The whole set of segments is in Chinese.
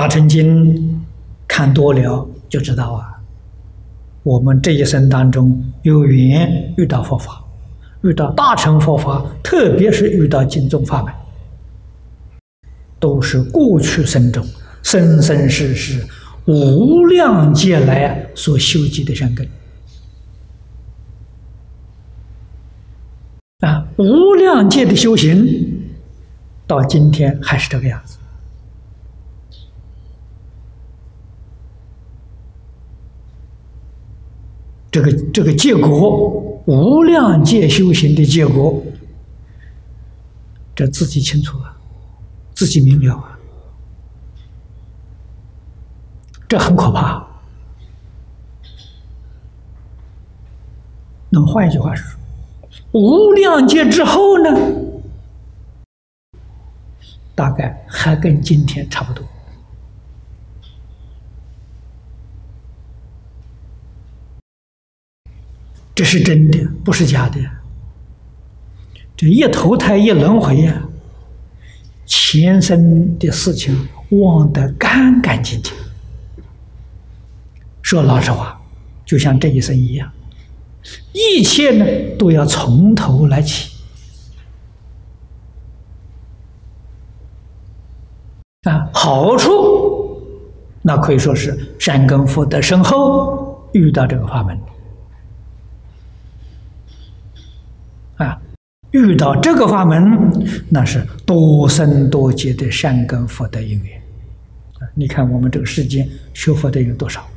大乘经看多了就知道啊，我们这一生当中有缘遇到佛法，遇到大乘佛法，特别是遇到经宗法门，都是过去生中生生世世无量劫来所修集的善根啊！无量劫的修行，到今天还是这个样子。这个结果，无量劫修行的结果，这自己清楚啊，自己明了啊，这很可怕。那么换一句话说，无量劫之后呢，大概还跟今天差不多。这是真的，不是假的。这一投胎一轮回呀，前生的事情忘得干干净净。说老实话，就像这一生一样，一切呢都要从头来起啊。好处那可以说是善根福德深厚，遇到这个法门。遇到这个法门，那是多生多劫的善根福德因缘。你看我们这个世间修佛的有多少，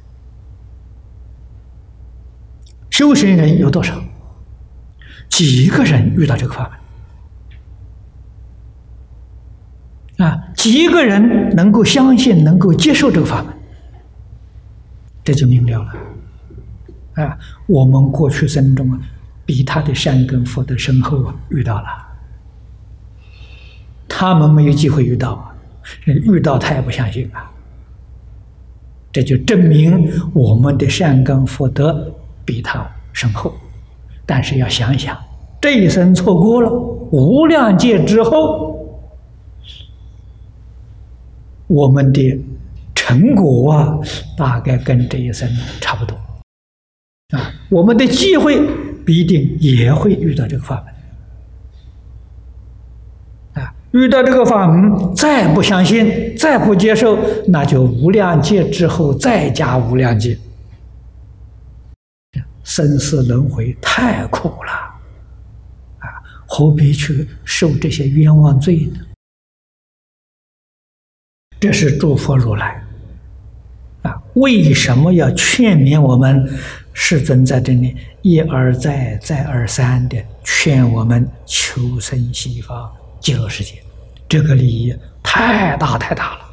修行人有多少，几个人遇到这个法门啊？几个人能够相信，能够接受这个法门，这就明了了啊！我们过去生中啊，比他的善根福德深厚啊，遇到了，他们没有机会遇到啊，遇到他也不相信啊。这就证明我们的善根福德比他深厚。但是要想想，这一生错过了，无量劫之后，我们的成果啊，大概跟这一生差不多啊。我们的机会必定也会遇到这个法门啊！遇到这个法门，再不相信，再不接受，那就无量劫之后再加无量劫，生死轮回太苦了啊！何必去受这些冤枉罪呢？这是诸佛如来啊！为什么要劝勉我们？世尊在这里一而再，再而三的劝我们求生西方极乐世界，这个利益太大太大了。